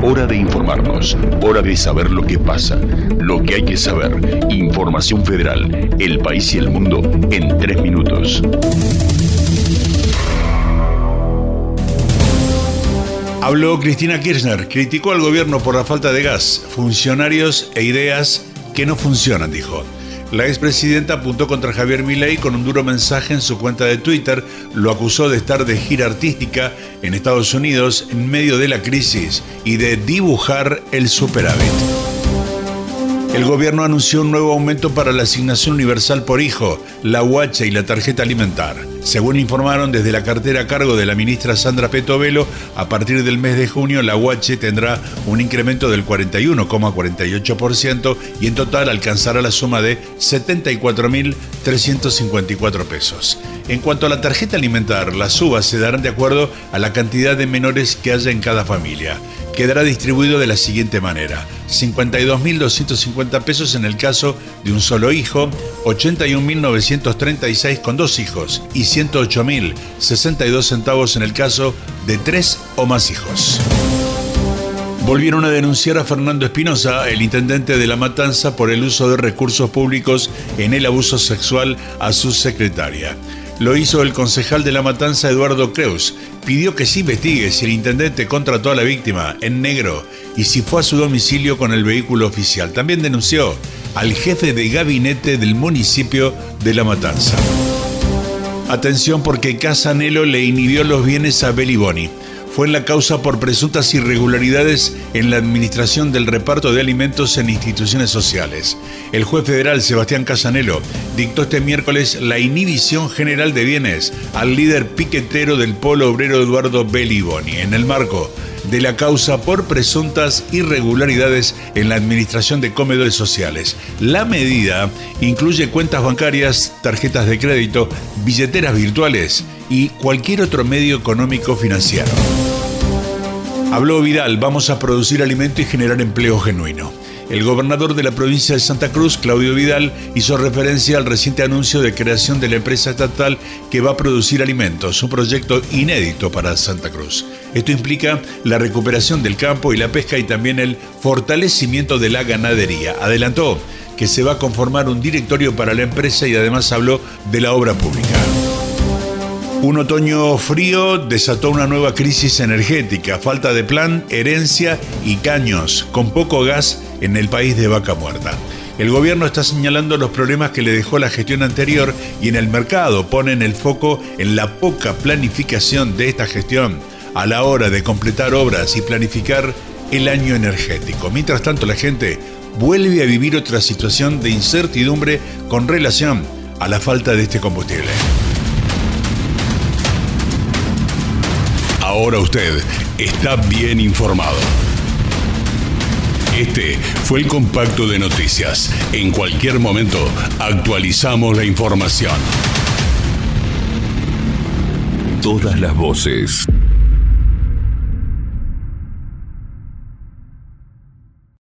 Hora de informarnos, hora de saber lo que pasa, lo que hay que saber. Información Federal, el país y el mundo en 3 minutos. Habló Cristina Kirchner, criticó al gobierno por la falta de gas, funcionarios e ideas que no funcionan, dijo. La expresidenta apuntó contra Javier Milei con un duro mensaje en su cuenta de Twitter, lo acusó de estar de gira artística en Estados Unidos en medio de la crisis y de dibujar el superávit. El gobierno anunció un nuevo aumento para la asignación universal por hijo, la UH y la tarjeta alimentar. Según informaron desde la cartera a cargo de la ministra Sandra Petovelo, a partir del mes de junio la UH tendrá un incremento del 41,48% y en total alcanzará la suma de 74.354 pesos. En cuanto a la tarjeta alimentar, las subas se darán de acuerdo a la cantidad de menores que haya en cada familia. Quedará distribuido de la siguiente manera: 52.250 pesos en el caso de un solo hijo, 81.936 con 2 hijos y 108.062 centavos en el caso de 3 o más hijos. Volvieron a denunciar a Fernando Espinosa, el intendente de La Matanza, por el uso de recursos públicos en el abuso sexual a su secretaria. Lo hizo el concejal de La Matanza, Eduardo Creus. Pidió que se investigue si el intendente contrató a la víctima en negro y si fue a su domicilio con el vehículo oficial. También denunció al jefe de gabinete del municipio de La Matanza. Atención, porque Casa Anhelo le inhibió los bienes a Beli Boni. Fue en la causa por presuntas irregularidades en la administración del reparto de alimentos en instituciones sociales. El juez federal Sebastián Casanelo dictó este miércoles la inhibición general de bienes al líder piquetero del Polo Obrero Eduardo Beli Boni, en el marco de la causa por presuntas irregularidades en la administración de comedores sociales. La medida incluye cuentas bancarias, tarjetas de crédito, billeteras virtuales y cualquier otro medio económico financiero. Habló Vidal: vamos a producir alimento y generar empleo genuino. El gobernador de la provincia de Santa Cruz, Claudio Vidal, hizo referencia al reciente anuncio de creación de la empresa estatal que va a producir alimentos, un proyecto inédito para Santa Cruz. Esto implica la recuperación del campo y la pesca y también el fortalecimiento de la ganadería. Adelantó que se va a conformar un directorio para la empresa y además habló de la obra pública. Un otoño frío desató una nueva crisis energética, falta de plan, herencia y caños, con poco gas en el país de vaca muerta. El gobierno está señalando los problemas que le dejó la gestión anterior y en el mercado ponen el foco en la poca planificación de esta gestión a la hora de completar obras y planificar el año energético. Mientras tanto, la gente vuelve a vivir otra situación de incertidumbre con relación a la falta de este combustible. Ahora usted está bien informado. Este fue el compacto de noticias. En cualquier momento actualizamos la información. Todas las voces.